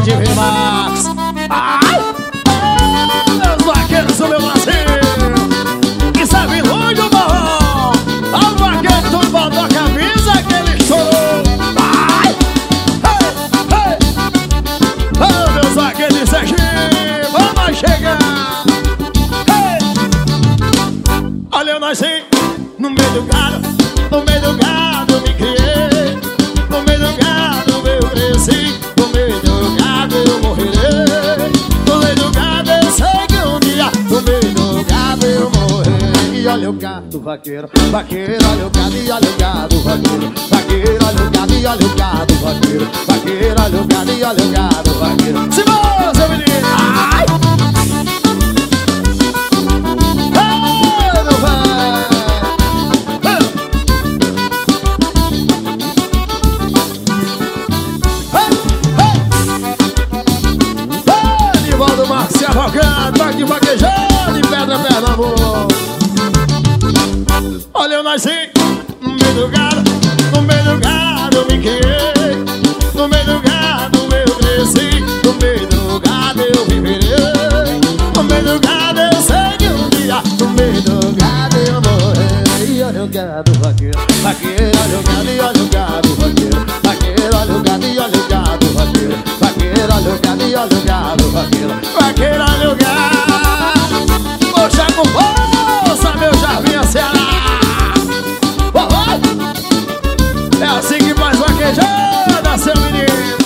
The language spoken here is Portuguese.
de Remax. Ai! Meus vaqueiros do meu Brasil, que sabe onde o morro. Ao vaqueiro tu botou a camisa que ele chorou. Ai! Ei! Ei! Oh, meus vaqueiros de Sergipe, vamos chegar. Ei! Olha eu nasci no meio do gado, no meio do gado me criei, no meio do gado eu cresci, no meio do gado eu morrerei, no meio do gado eu sei que um dia, no meio do gado eu morrerei. E olha o gado vaqueiro, vaqueiro, olha o gado e olha o gado vaqueiro, vaqueiro, olha o gado e olha o gado vaqueiro, vaqueiro, olha o gado e olha o gado vaqueiro. Se você menino, ai! Se arrogando, tá aqui vaquejando em Pedra, Pernambuco. Olha eu nasci no meio do gado, no meio do gado eu me criei, no meio do gado eu cresci, no meio do gado eu viverei, no meio do gado eu sei que um dia, no meio do gado eu morrerei. Olha o gado vaqueiro, vaqueiro, olha o gado e olha o gado vaqueiro, vaqueiro, olha o gado e olha o gado vaqueiro, vaqueiro, olha o gado e olha o gado vaqueiro, vaqueiro, olha o gado. Puxa com força, meu Jarvinha Ceará. É assim que faz vaquejada, seu menino.